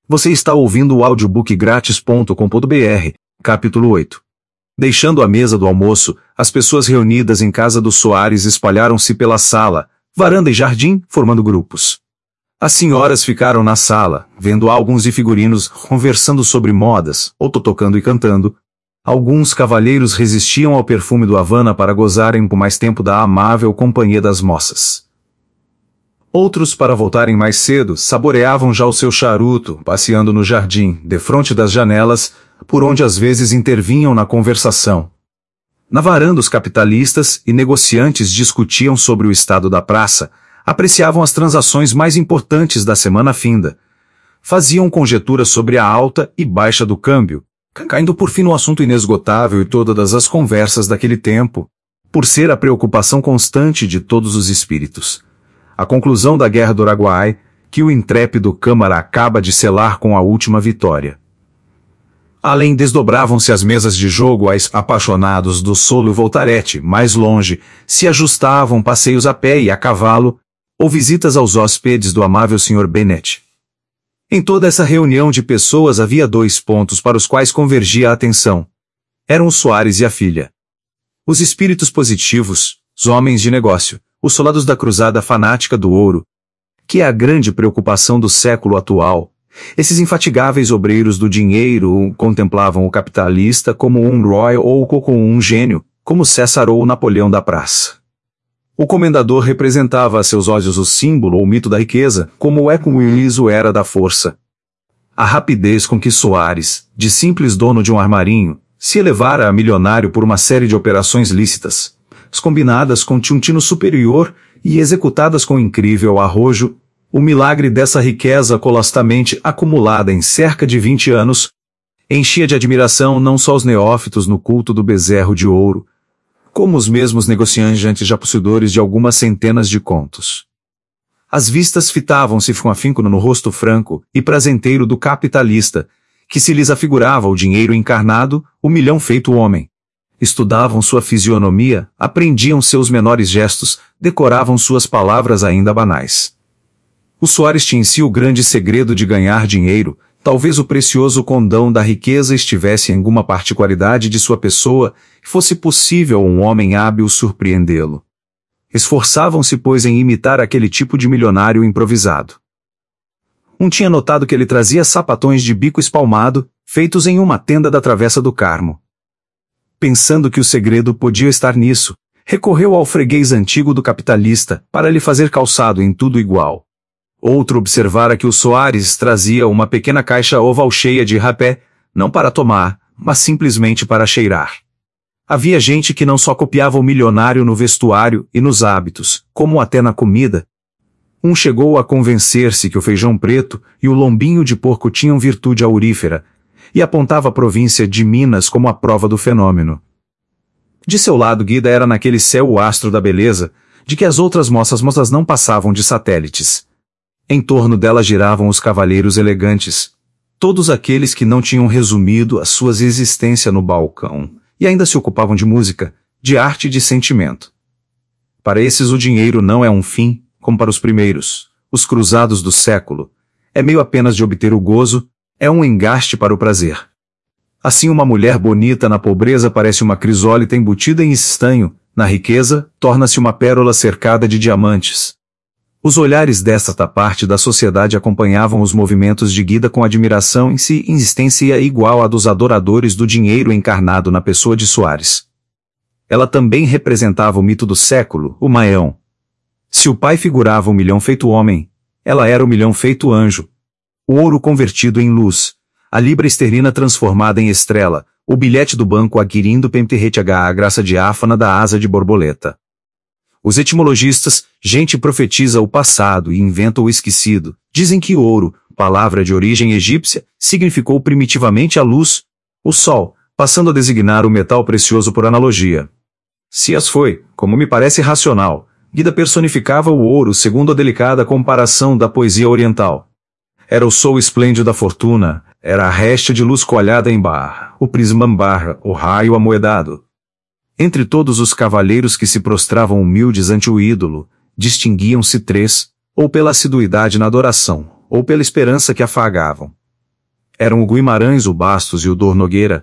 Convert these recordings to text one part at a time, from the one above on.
Você está ouvindo o audiobookgratis.com.br, capítulo 8. Deixando a mesa do almoço, as pessoas reunidas em casa dos Soares espalharam-se pela sala, varanda e jardim, formando grupos. As senhoras ficaram na sala, vendo álbuns de figurinos, conversando sobre modas, ou tocando e cantando. Alguns cavalheiros resistiam ao perfume do Havana para gozarem por mais tempo da amável companhia das moças. Outros, para voltarem mais cedo, saboreavam já o seu charuto, passeando no jardim, defronte das janelas, por onde às vezes intervinham na conversação. Na varanda, os capitalistas e negociantes discutiam sobre o estado da praça, apreciavam as transações mais importantes da semana finda, faziam conjecturas sobre a alta e baixa do câmbio, caindo por fim no assunto inesgotável e todas as conversas daquele tempo, por ser a preocupação constante de todos os espíritos. A conclusão da Guerra do Araguaia, que o intrépido Câmara acaba de selar com a última vitória. Além desdobravam-se as mesas de jogo aos apaixonados do Solo e Voltarete, mais longe, se ajustavam passeios a pé e a cavalo, ou visitas aos hóspedes do amável Sr. Bennet. Em toda essa reunião de pessoas havia dois pontos para os quais convergia a atenção. Eram os Soares e a filha. Os espíritos positivos, os homens de negócio, os soldados da cruzada fanática do ouro, que é a grande preocupação do século atual. Esses infatigáveis obreiros do dinheiro contemplavam o capitalista como um Roy ou como um gênio, como César ou Napoleão da praça. O comendador representava a seus olhos o símbolo ou mito da riqueza, como o Willis o era da força. A rapidez com que Soares, de simples dono de um armarinho, se elevara a milionário por uma série de operações lícitas, combinadas com tino superior e executadas com incrível arrojo, o milagre dessa riqueza colossalmente acumulada em cerca de 20 anos, enchia de admiração não só os neófitos no culto do bezerro de ouro, como os mesmos negociantes já possuidores de algumas centenas de contos. As vistas fitavam-se com afinco no rosto franco e prazenteiro do capitalista, que se lhes afigurava o dinheiro encarnado, o milhão feito homem. Estudavam sua fisionomia, aprendiam seus menores gestos, decoravam suas palavras ainda banais. O Soares tinha em si o grande segredo de ganhar dinheiro, talvez o precioso condão da riqueza estivesse em alguma particularidade de sua pessoa e fosse possível a um homem hábil surpreendê-lo. Esforçavam-se, pois, em imitar aquele tipo de milionário improvisado. Um tinha notado que ele trazia sapatões de bico espalmado, feitos em uma tenda da Travessa do Carmo. Pensando que o segredo podia estar nisso, recorreu ao freguês antigo do capitalista para lhe fazer calçado em tudo igual. Outro observara que o Soares trazia uma pequena caixa oval cheia de rapé, não para tomar, mas simplesmente para cheirar. Havia gente que não só copiava o milionário no vestuário e nos hábitos, como até na comida. Um chegou a convencer-se que o feijão preto e o lombinho de porco tinham virtude aurífera, e apontava a província de Minas como a prova do fenômeno. De seu lado, Guida era naquele céu o astro da beleza, de que as outras moças não passavam de satélites. Em torno dela giravam os cavalheiros elegantes, todos aqueles que não tinham resumido a sua existência no balcão, e ainda se ocupavam de música, de arte e de sentimento. Para esses o dinheiro não é um fim, como para os primeiros, os cruzados do século, é meio apenas de obter o gozo, é um engaste para o prazer. Assim uma mulher bonita na pobreza parece uma crisólita embutida em estanho, na riqueza, torna-se uma pérola cercada de diamantes. Os olhares desta parte da sociedade acompanhavam os movimentos de Guida com admiração em si insistência igual à dos adoradores do dinheiro encarnado na pessoa de Soares. Ela também representava o mito do século, o Maião. Se o pai figurava o milhão feito homem, ela era o milhão feito anjo. O ouro convertido em luz, a libra esterlina transformada em estrela, o bilhete do banco adquirindo a graça diáfana da asa de borboleta. Os etimologistas, gente profetiza o passado e inventa o esquecido, dizem que ouro, palavra de origem egípcia, significou primitivamente a luz, o sol, passando a designar o metal precioso por analogia. Se as foi, como me parece racional, Guida personificava o ouro segundo a delicada comparação da poesia oriental. Era o sol esplêndido da fortuna, era a réstia de luz coalhada em barra, o prisma barra, o raio amoedado. Entre todos os cavalheiros que se prostravam humildes ante o ídolo, distinguiam-se três, ou pela assiduidade na adoração, ou pela esperança que afagavam. eram o Guimarães, o Bastos e o Dr. Nogueira.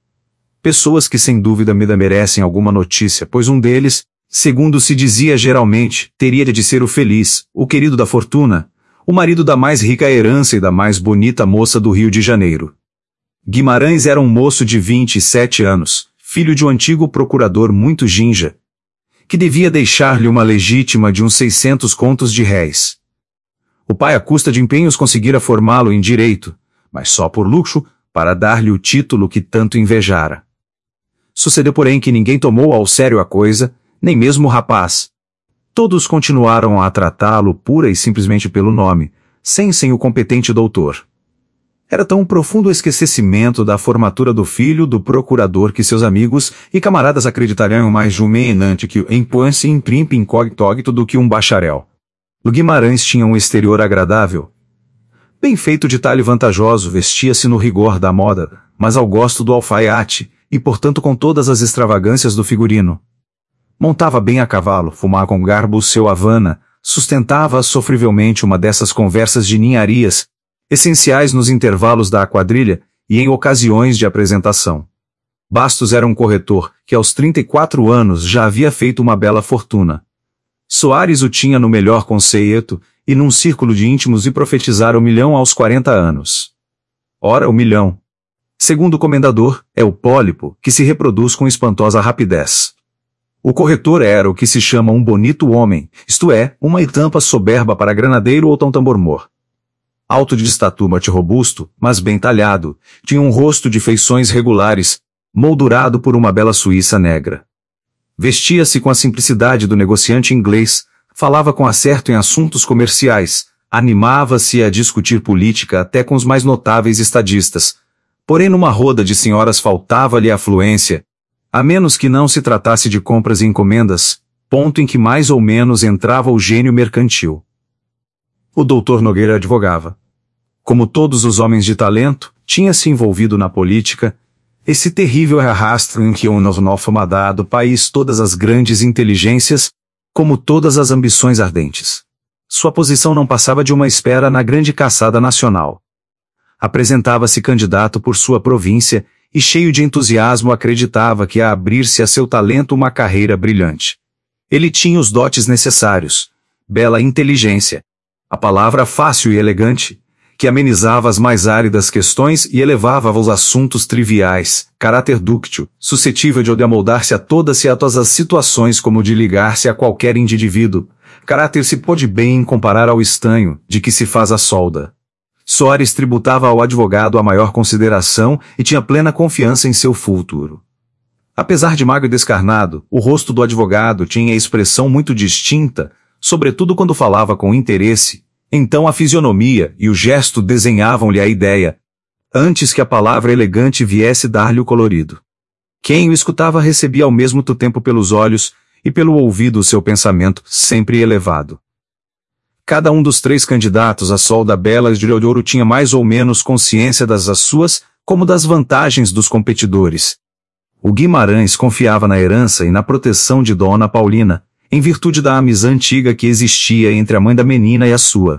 Pessoas que sem dúvida merecem alguma notícia, pois um deles, segundo se dizia geralmente, teria de ser o feliz, o querido da fortuna, o marido da mais rica herança e da mais bonita moça do Rio de Janeiro. Guimarães era um moço de 27 anos, filho de um antigo procurador muito ginja, que devia deixar-lhe uma legítima de uns 600 contos de réis. O pai, à custa de empenhos, conseguira formá-lo em direito, mas só por luxo, para dar-lhe o título que tanto invejara. Sucedeu, porém, que ninguém tomou ao sério a coisa, nem mesmo o rapaz. Todos continuaram a tratá-lo pura e simplesmente pelo nome, sem o competente doutor. Era tão profundo o esquecimento da formatura do filho do procurador que seus amigos e camaradas acreditariam mais jumenante que o empuance imprime incógnito do que um bacharel. O Guimarães tinha um exterior agradável, bem feito de talhe vantajoso, vestia-se no rigor da moda, mas ao gosto do alfaiate, e portanto com todas as extravagâncias do figurino. Montava bem a cavalo, fumava com garbo o seu Havana, sustentava sofrivelmente uma dessas conversas de ninharias, essenciais nos intervalos da quadrilha e em ocasiões de apresentação. Bastos era um corretor, que aos 34 anos já havia feito uma bela fortuna. Soares o tinha no melhor conceito, e num círculo de íntimos e profetizara o milhão aos 40 anos. Ora, o milhão, segundo o comendador, é o pólipo, que se reproduz com espantosa rapidez. O corretor era o que se chama um bonito homem, isto é, uma estampa soberba para granadeiro ou tambor-mor. Alto de estatura e robusto, mas bem talhado, tinha um rosto de feições regulares, moldurado por uma bela Suíça negra. Vestia-se com a simplicidade do negociante inglês, falava com acerto em assuntos comerciais, animava-se a discutir política até com os mais notáveis estadistas, porém numa roda de senhoras faltava-lhe a fluência, a menos que não se tratasse de compras e encomendas, ponto em que mais ou menos entrava o gênio mercantil. O Dr. Nogueira advogava. Como todos os homens de talento, tinha-se envolvido na política, esse terrível arrastro em que o novo-formado país todas as grandes inteligências, como todas as ambições ardentes. Sua posição não passava de uma espera na grande caçada nacional. Apresentava-se candidato por sua província, e cheio de entusiasmo acreditava que ia abrir-se a seu talento uma carreira brilhante. Ele tinha os dotes necessários, bela inteligência, a palavra fácil e elegante, que amenizava as mais áridas questões e elevava os assuntos triviais, caráter dúctil, suscetível de amoldar-se a todas as situações como de ligar-se a qualquer indivíduo, caráter se pode bem comparar ao estanho, de que se faz a solda. Soares tributava ao advogado a maior consideração e tinha plena confiança em seu futuro. Apesar de magro e descarnado, o rosto do advogado tinha expressão muito distinta, sobretudo quando falava com interesse. Então a fisionomia e o gesto desenhavam-lhe a ideia, antes que a palavra elegante viesse dar-lhe o colorido. Quem o escutava recebia ao mesmo tempo pelos olhos e pelo ouvido o seu pensamento, sempre elevado. Cada um dos três candidatos à solda bela de ouro tinha mais ou menos consciência das suas, como das vantagens dos competidores. O Guimarães confiava na herança e na proteção de Dona Paulina, em virtude da amizade antiga que existia entre a mãe da menina e a sua.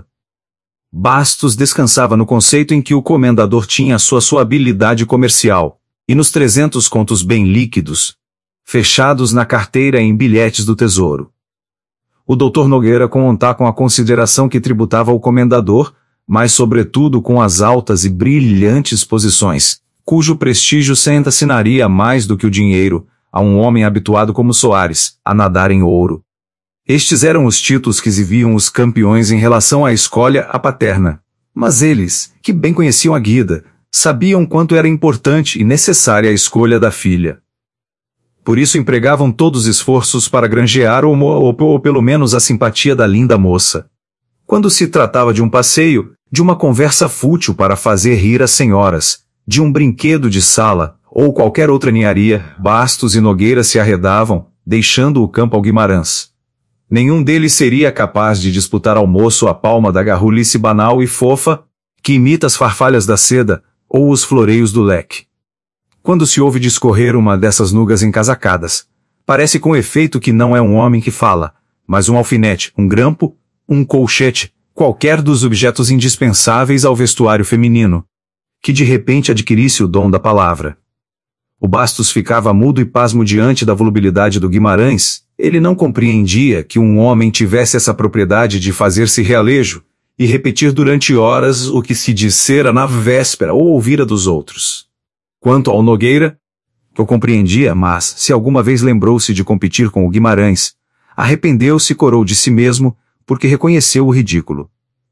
Bastos descansava no conceito em que o comendador tinha a sua habilidade comercial, e nos 300 contos bem líquidos, fechados na carteira em bilhetes do tesouro. O Dr. Nogueira conta com a consideração que tributava ao comendador, mas sobretudo com as altas e brilhantes posições, cujo prestígio se assinaria mais do que o dinheiro, a um homem habituado como Soares, a nadar em ouro. Estes eram os títulos que exibiam os campeões em relação à escolha paterna. Mas eles, que bem conheciam a Guida, sabiam quanto era importante e necessária a escolha da filha. Por isso empregavam todos os esforços para granjear ou pelo menos a simpatia da linda moça. Quando se tratava de um passeio, de uma conversa fútil para fazer rir as senhoras, de um brinquedo de sala, ou qualquer outra ninharia, Bastos e Nogueira se arredavam, deixando o campo ao Guimarães. Nenhum deles seria capaz de disputar ao moço a palma da garrulice banal e fofa, que imita as farfalhas da seda, ou os floreios do leque. Quando se ouve discorrer uma dessas nugas encasacadas, parece com efeito que não é um homem que fala, mas um alfinete, um grampo, um colchete, qualquer dos objetos indispensáveis ao vestuário feminino. que de repente adquirisse o dom da palavra. O Bastos ficava mudo e pasmo diante da volubilidade do Guimarães. Ele não compreendia que um homem tivesse essa propriedade de fazer-se realejo e repetir durante horas o que se dissera na véspera ou ouvira dos outros. Quanto ao Nogueira, eu compreendia, mas, se alguma vez lembrou-se de competir com o Guimarães, arrependeu-se e corou de si mesmo, porque reconheceu o ridículo.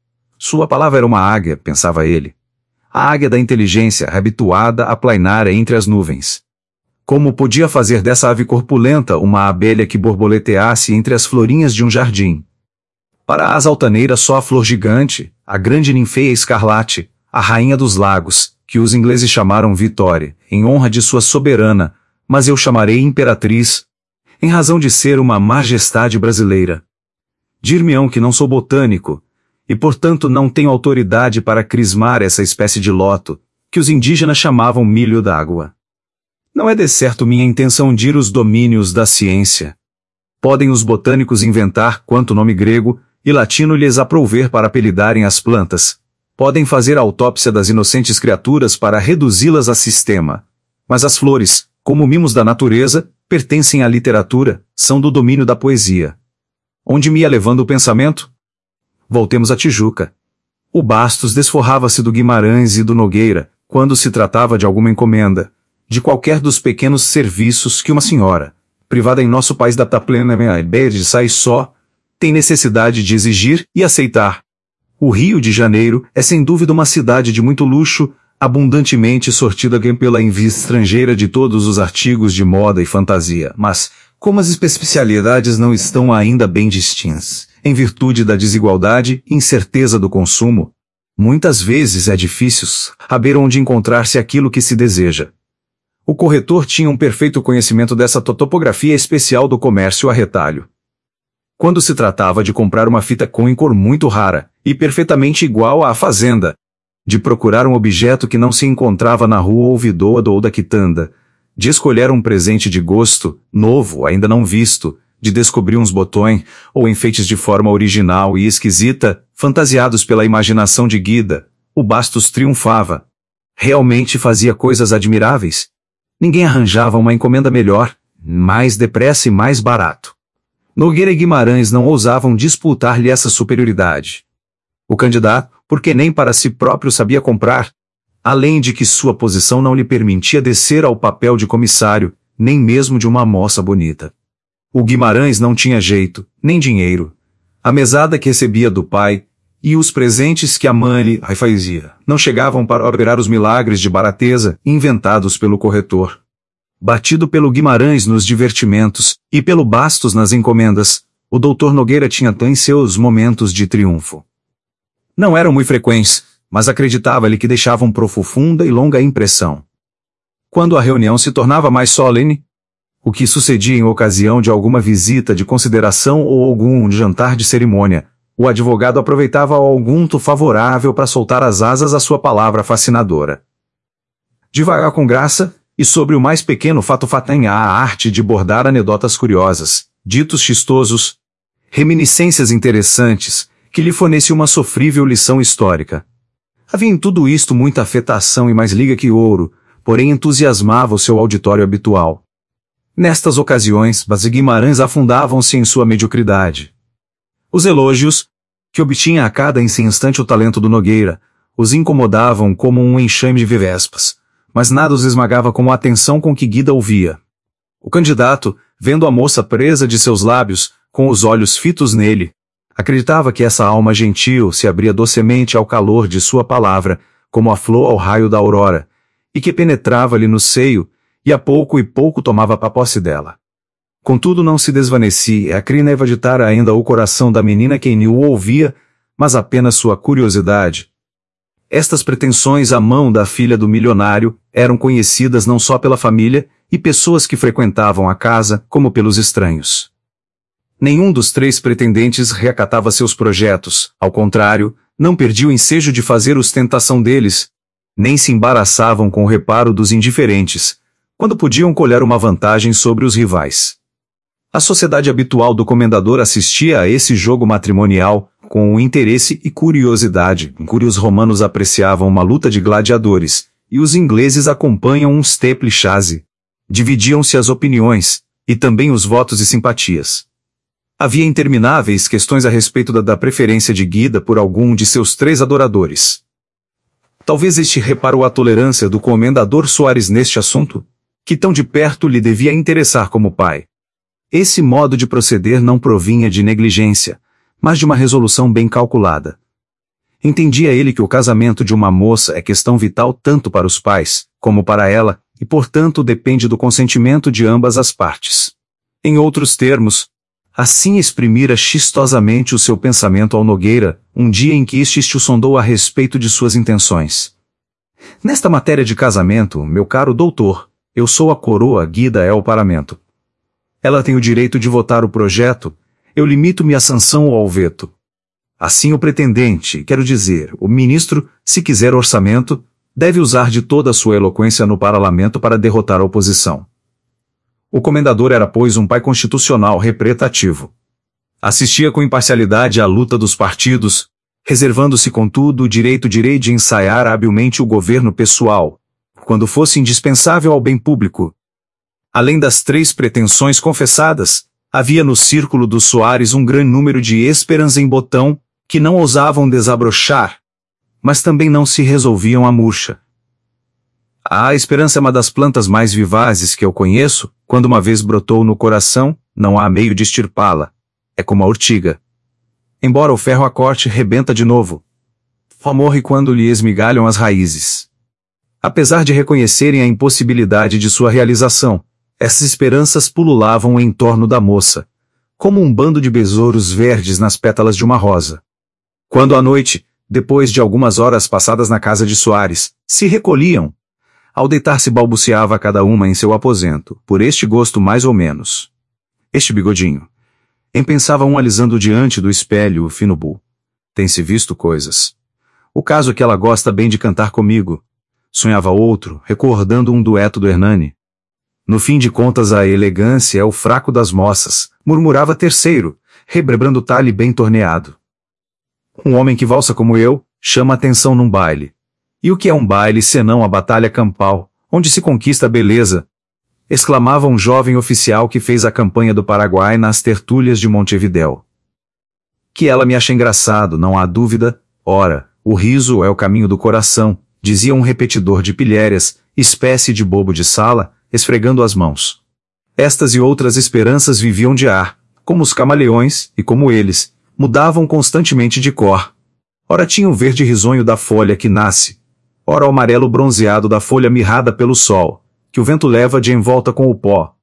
Sua palavra era uma águia, pensava ele. A águia da inteligência, habituada a plainar entre as nuvens. Como podia fazer dessa ave corpulenta uma abelha que borboleteasse entre as florinhas de um jardim? Para as altaneiras só a flor gigante, a grande ninfeia escarlate, a rainha dos lagos, que os ingleses chamaram Vitória, em honra de sua soberana, mas eu chamarei imperatriz, em razão de ser uma majestade brasileira. Dir-me-ão que não sou botânico, e portanto não tenho autoridade para crismar essa espécie de loto, que os indígenas chamavam milho d'água. Não é de certo minha intenção dir os domínios da ciência. Podem os botânicos inventar quanto nome grego e latino lhes aprouver para apelidarem as plantas. Podem fazer a autópsia das inocentes criaturas para reduzi-las a sistema. Mas as flores, como mimos da natureza, pertencem à literatura, são do domínio da poesia. Onde me ia levando o pensamento? Voltemos à Tijuca. O Bastos desforrava-se do Guimarães e do Nogueira, quando se tratava de alguma encomenda, de qualquer dos pequenos serviços que uma senhora, privada em nosso país da plena de sair só, tem necessidade de exigir e aceitar. O Rio de Janeiro é sem dúvida uma cidade de muito luxo, abundantemente sortida pela envia estrangeira de todos os artigos de moda e fantasia, mas, como as especialidades não estão ainda bem distintas, em virtude da desigualdade e incerteza do consumo, muitas vezes é difícil saber onde encontrar-se aquilo que se deseja. O corretor tinha um perfeito conhecimento dessa topografia especial do comércio a retalho. Quando se tratava de comprar uma fita com cor muito rara, e perfeitamente igual à fazenda, de procurar um objeto que não se encontrava na rua ouvidoada ou da quitanda, de escolher um presente de gosto, novo, ainda não visto, de descobrir uns botões, ou enfeites de forma original e esquisita, fantasiados pela imaginação de Guida, o Bastos triunfava. Realmente fazia coisas admiráveis. Ninguém arranjava uma encomenda melhor, mais depressa e mais barato. Nogueira e Guimarães não ousavam disputar-lhe essa superioridade. O candidato, porque nem para si próprio sabia comprar, além de que sua posição não lhe permitia descer ao papel de comissário, nem mesmo de uma moça bonita. O Guimarães não tinha jeito, nem dinheiro. A mesada que recebia do pai, e os presentes que a mãe lhe fazia, não chegavam para operar os milagres de barateza inventados pelo corretor. Batido pelo Guimarães nos divertimentos, e pelo Bastos nas encomendas, o doutor Nogueira tinha também seus momentos de triunfo. Não eram muito frequentes, mas acreditava-lhe que deixavam profunda e longa impressão. Quando a reunião se tornava mais solene, o que sucedia em ocasião de alguma visita de consideração ou algum jantar de cerimônia, o advogado aproveitava algum to favorável para soltar as asas à sua palavra fascinadora. Devagar com graça, e sobre o mais pequeno fato fatanha a arte de bordar anedotas curiosas, ditos chistosos, reminiscências interessantes, que lhe forneciam uma sofrível lição histórica. Havia em tudo isto muita afetação e mais liga que ouro, porém entusiasmava o seu auditório habitual. Nestas ocasiões, Bas e Guimarães afundavam-se em sua mediocridade. Os elogios, que obtinha a cada instante o talento do Nogueira, os incomodavam como um enxame de vespas, mas nada os esmagava como a atenção com que Guida ouvia. O candidato, vendo a moça presa de seus lábios, com os olhos fitos nele, acreditava que essa alma gentil se abria docemente ao calor de sua palavra, como a flor ao raio da aurora, e que penetrava-lhe no seio, e a pouco e pouco tomava posse dela. Contudo não se desvanecia, a crina evaditara ainda o coração da menina quem o ouvia, mas apenas sua curiosidade. Estas pretensões à mão da filha do milionário eram conhecidas não só pela família e pessoas que frequentavam a casa, como pelos estranhos. Nenhum dos três pretendentes reacatava seus projetos, ao contrário, não perdia o ensejo de fazer ostentação deles, nem se embaraçavam com o reparo dos indiferentes, quando podiam colher uma vantagem sobre os rivais. A sociedade habitual do comendador assistia a esse jogo matrimonial, com interesse e curiosidade, com que os romanos apreciavam uma luta de gladiadores, e os ingleses acompanham um steeple chase. Dividiam-se as opiniões, e também os votos e simpatias. Havia intermináveis questões a respeito da preferência de Guida por algum de seus 3 adoradores. Talvez este reparou a tolerância do comendador Soares neste assunto, que tão de perto lhe devia interessar como pai. Esse modo de proceder não provinha de negligência, mas de uma resolução bem calculada. Entendia ele que o casamento de uma moça é questão vital tanto para os pais, como para ela, e portanto depende do consentimento de ambas as partes. Em outros termos, assim exprimira chistosamente o seu pensamento ao Nogueira, um dia em que este o sondou a respeito de suas intenções. Nesta matéria de casamento, meu caro doutor, eu sou a coroa, Guida é o paramento. Ela tem o direito de votar o projeto, eu limito-me à sanção ou ao veto. Assim o pretendente, quero dizer, o ministro, se quiser orçamento, deve usar de toda a sua eloquência no parlamento para derrotar a oposição. O comendador era, pois, um pai constitucional representativo. Assistia com imparcialidade à luta dos partidos, reservando-se, contudo, o direito de ensaiar habilmente o governo pessoal, quando fosse indispensável ao bem público. Além das 3 pretensões confessadas, havia no círculo dos Soares um grande número de esperanças em botão, que não ousavam desabrochar, mas também não se resolviam a murcha. A esperança é uma das plantas mais vivazes que eu conheço, quando uma vez brotou no coração, não há meio de extirpá-la. É como a urtiga. Embora o ferro a corte, rebenta de novo. Morre quando lhe esmigalham as raízes. Apesar de reconhecerem a impossibilidade de sua realização, essas esperanças pululavam em torno da moça, como um bando de besouros verdes nas pétalas de uma rosa. Quando à noite, depois de algumas horas passadas na casa de Soares, se recolhiam, ao deitar-se balbuciava cada uma em seu aposento, por este gosto mais ou menos. Este bigodinho. Pensava um alisando diante do espelho o fino bu. Tem-se visto coisas. O caso é que ela gosta bem de cantar comigo. Sonhava outro, recordando um dueto do Hernani. No fim de contas a elegância é o fraco das moças, murmurava terceiro, rebrebrando o talhe bem torneado. Um homem que valsa como eu, chama atenção num baile. E o que é um baile senão a batalha campal, onde se conquista a beleza? Exclamava um jovem oficial que fez a campanha do Paraguai nas tertúlias de Montevidéu. Que ela me acha engraçado, não há dúvida. Ora, o riso é o caminho do coração, dizia um repetidor de pilhérias, espécie de bobo de sala, esfregando as mãos. Estas e outras esperanças viviam de ar, como os camaleões, e como eles, mudavam constantemente de cor. Ora tinha o verde risonho da folha que nasce, ora o amarelo bronzeado da folha mirrada pelo sol, que o vento leva de envolta com o pó,